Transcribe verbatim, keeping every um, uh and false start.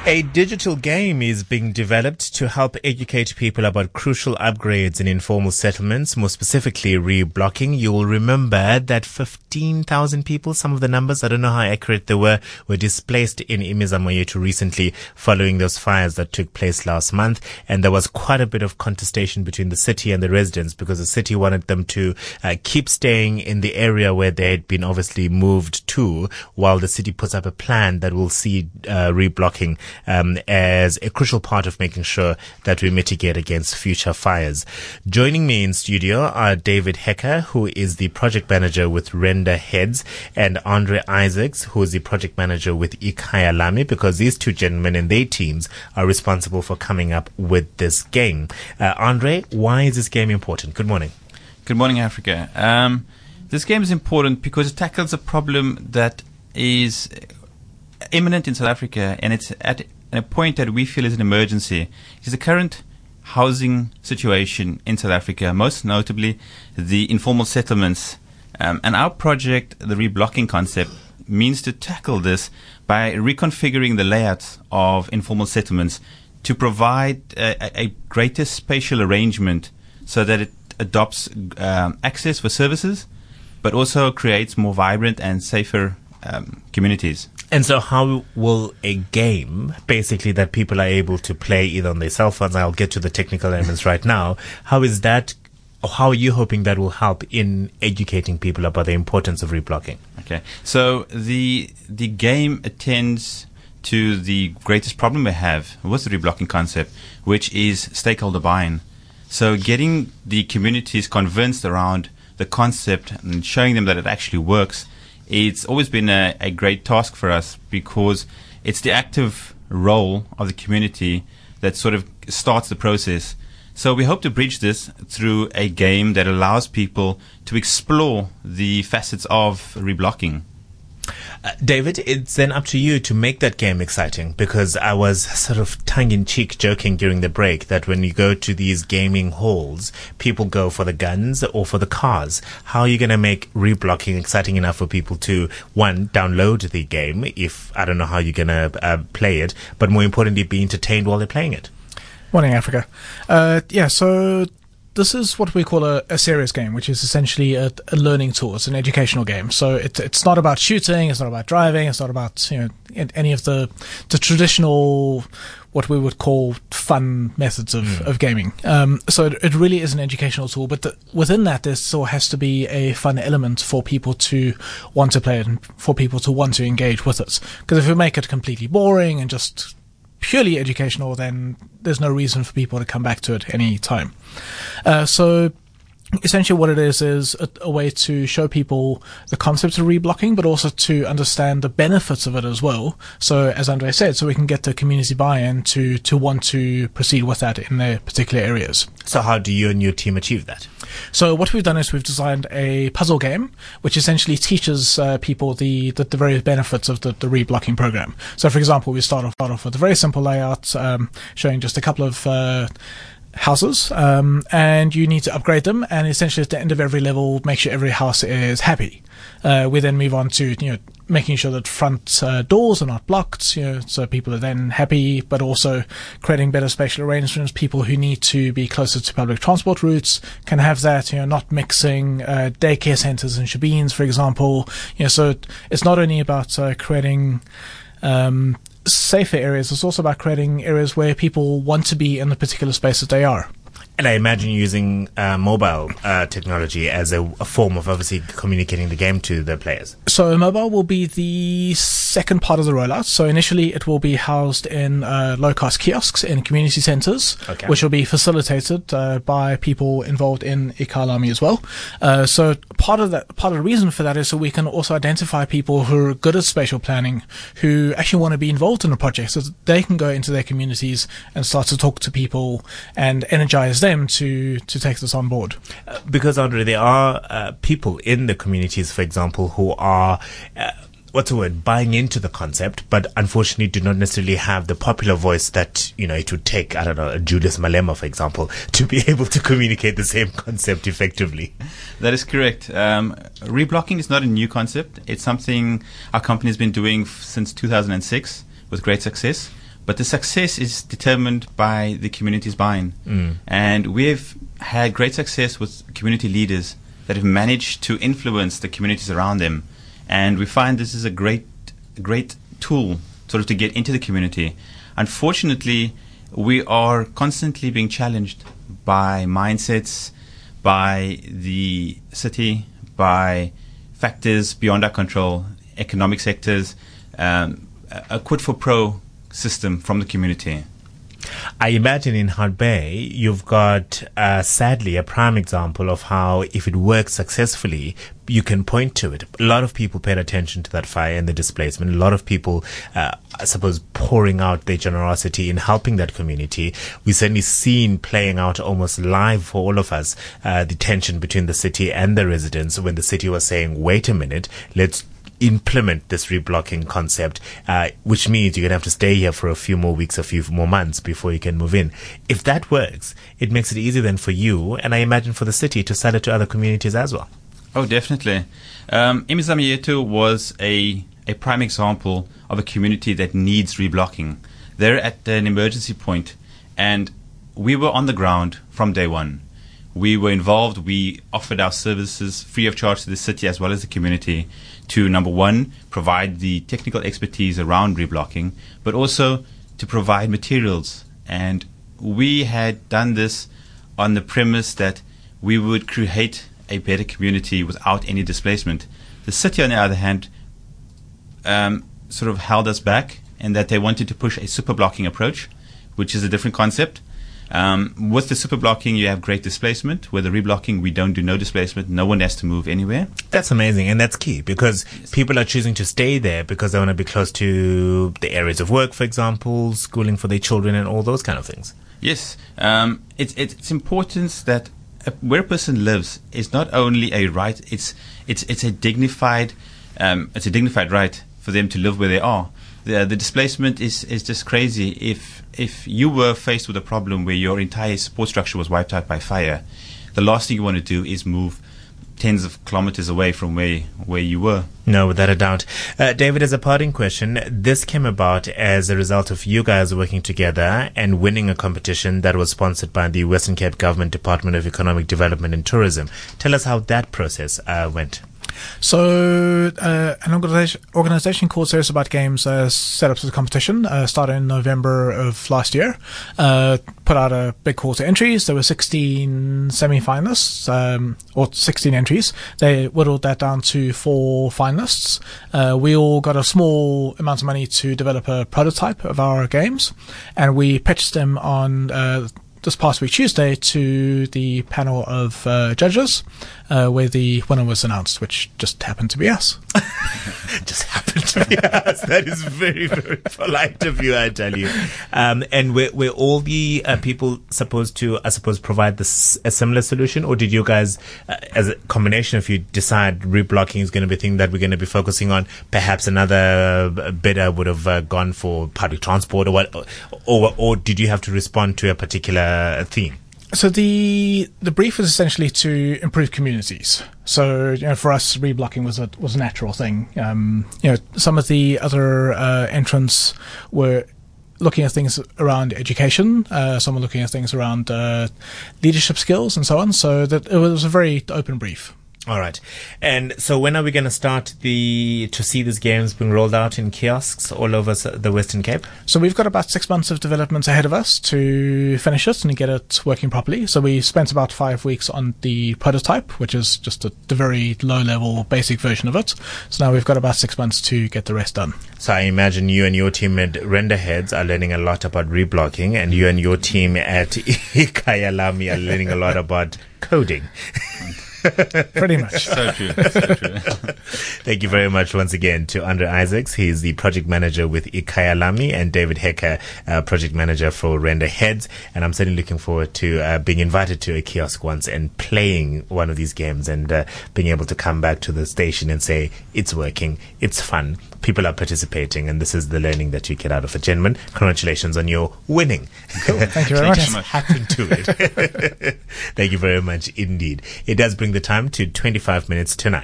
A digital game is being developed to help educate people about crucial upgrades in informal settlements, more specifically re-blocking. You will remember that fifteen thousand people, some of the numbers, I don't know how accurate they were, were displaced in Imizamo recently following those fires that took place last month. And there was quite a bit of contestation between the city and the residents because the city wanted them to uh, keep staying in the area where they had been obviously moved to, while the city puts up a plan that will see uh, re-blocking Um, as a crucial part of making sure that we mitigate against future fires. Joining me in studio are David Hecker, who is the project manager with Render Heads, and Andre Isaacs, who is the project manager with Ikhaya Lami, because these two gentlemen and their teams are responsible for coming up with this game. Uh, Andre, why is this game important? Good morning. Good morning, Africa. Um, this game is important because it tackles a problem that is imminent in South Africa, and it's at a point that we feel is an emergency. Is the current housing situation in South Africa, most notably the informal settlements. Um, and our project, the reblocking concept, means to tackle this by reconfiguring the layout of informal settlements to provide a, a greater spatial arrangement so that it adopts um, access for services, but also creates more vibrant and safer um, communities. And so how will a game, basically, that people are able to play either on their cell phones, I'll get to the technical elements right now, how is that, or how are you hoping that will help in educating people about the importance of reblocking? Okay, so the the game attends to the greatest problem we have with the reblocking concept, which is stakeholder buy-in. So getting the communities convinced around the concept and showing them that it actually works, it's always been a, a great task for us because it's the active role of the community that sort of starts the process. So we hope to bridge this through a game that allows people to explore the facets of reblocking. Uh, David, it's then up to you to make that game exciting, because I was sort of tongue-in-cheek joking during the break that when you go to these gaming halls, people go for the guns or for the cars. How are you going to make reblocking exciting enough for people to, one, download the game, if I don't know how you're going to uh, play it, but more importantly, be entertained while they're playing it? Morning, Africa. Uh, yeah, so this is what we call a, a serious game, which is essentially a, a learning tool. It's an educational game. So it, it's not about shooting, it's not about driving, it's not about, you know, any of the the traditional, what we would call fun methods of, mm. of gaming. Um, so it, it really is an educational tool, but the, within that there still has to be a fun element for people to want to play it and for people to want to engage with it. Because if we make it completely boring and just purely educational, then there's no reason for people to come back to it any time. Uh, so essentially what it is is a, a way to show people the concept of reblocking, but also to understand the benefits of it as well. So as Andre said, so we can get the community buy-in to, to want to proceed with that in their particular areas. So how do you and your team achieve that? So what we've done is we've designed a puzzle game which essentially teaches uh, people the, the, the various benefits of the, the reblocking program. So for example, we start off, start off with a very simple layout um, showing just a couple of uh, houses, um, and you need to upgrade them, and essentially at the end of every level make sure every house is happy. Uh, we then move on to, you know, making sure that front uh, doors are not blocked, you know, so people are then happy, but also creating better spatial arrangements. People who need to be closer to public transport routes can have that, you know, not mixing uh, daycare centers and shebeens, for example. You know, so it's not only about uh, creating um, safer areas, it's also about creating areas where people want to be in the particular space that they are. And I imagine using uh, mobile uh, technology as a, a form of obviously communicating the game to the players. So mobile will be the second part of the rollout. So initially it will be housed in uh, low-cost kiosks in community centres, okay, which will be facilitated uh, by people involved in Ikhaya Lami as well. Uh, so part of that, part of the reason for that is so we can also identify people who are good at spatial planning, who actually want to be involved in the project, so that they can go into their communities and start to talk to people and energize them to to take this on board. Uh, because, Andre, there are uh, people in the communities, for example, who are uh, what's the word, buying into the concept, but unfortunately do not necessarily have the popular voice that, you know, it would take, I don't know, a Julius Malema, for example, to be able to communicate the same concept effectively. That is correct. Um, reblocking is not a new concept. It's something our company has been doing f- since two thousand six with great success. but the success is determined by the community's buy-in. Mm. And we've had great success with community leaders that have managed to influence the communities around them. And we find this is a great, great tool sort of to get into the community. Unfortunately, we are constantly being challenged by mindsets, by the city, by factors beyond our control, economic sectors, um, a quid for pro system from the community. I imagine in Hart Bay, you've got, uh, sadly, a prime example of how, if it works successfully, you can point to it. A lot of people paid attention to that fire and the displacement. A lot of people, uh, I suppose, pouring out their generosity in helping that community. We've certainly seen playing out almost live for all of us, uh, the tension between the city and the residents when the city was saying, wait a minute, let's implement this reblocking concept, uh, which means you're going to have to stay here for a few more weeks, a few more months before you can move in. If that works, it makes it easier then for you, and I imagine for the city, to sell it to other communities as well. Oh, definitely. Um, Imizamo Yethu was a, a prime example of a community that needs reblocking. They're at an emergency point, and we were on the ground from day one. We were involved. We offered our services free of charge to the city as well as the community to, number one, provide the technical expertise around reblocking, but also to provide materials. And we had done this on the premise that we would create a better community without any displacement. The city, on the other hand, um, sort of held us back in that they wanted to push a super blocking approach, which is a different concept. Um, with the super blocking, you have great displacement. With the reblocking, we don't do no displacement. No one has to move anywhere. That's amazing, and that's key, because yes. people are choosing to stay there because they want to be close to the areas of work, for example, schooling for their children and all those kind of things. Yes. Um, it's, it's important that a, where a person lives is not only a right, it's, it's, it's a dignified, um, it's a dignified right for them to live where they are. The, the displacement is, is just crazy. If if you were faced with a problem where your entire support structure was wiped out by fire, the last thing you want to do is move tens of kilometers away from where where you were. No, without a doubt. Uh, David, as a parting question, this came about as a result of you guys working together and winning a competition that was sponsored by the Western Cape Government Department of Economic Development and Tourism. Tell us how that process uh, went. So, uh, an organization, organization called Serious About Games uh, set up the competition, uh, started in November of last year, uh, put out a big call to entries. There were sixteen semi-finalists, um, or sixteen entries. They whittled that down to four finalists. Uh, we all got a small amount of money to develop a prototype of our games, and we pitched them on uh, this past week Tuesday to the panel of uh, judges, uh, where the winner was announced, which just happened to be us. Just happened to be us. That is very, very polite of you, I tell you. Um, and were, were all the uh, people supposed to, I suppose, provide this a similar solution, or did you guys, uh, as a combination of you, decide reblocking is going to be a thing that we're going to be focusing on? Perhaps another bidder would have uh, gone for public transport, or what, or or did you have to respond to a particular theme? So the the brief was essentially to improve communities. So, you know, for us, reblocking was a was a natural thing. Um, you know, some of the other uh, entrants were looking at things around education. Uh, some were looking at things around uh, leadership skills and so on. So that it was a very open brief. All right. And so when are we going to start the to see these games being rolled out in kiosks all over the Western Cape? So we've got about six months of development ahead of us to finish it and get it working properly. So we spent about five weeks on the prototype, which is just a, the very low-level basic version of it. So now we've got about six months to get the rest done. So I imagine you and your team at Renderheads are learning a lot about reblocking, and you and your team at Ikhaya are learning a lot about coding. Pretty much. So true. So true. Thank you very much once again to Andre Isaacs. He's the project manager with Ikhaya, and David Hecker, uh, project manager for Renderheads. And I'm certainly looking forward to uh, being invited to a kiosk once and playing one of these games, and uh, being able to come back to the station and say, it's working, it's fun, people are participating, and this is the learning that you get out of it. Gentlemen, congratulations on your winning. Cool. Thank you very much. Just happened to it. Thank you very much indeed. It does bring the time to twenty-five minutes to nine.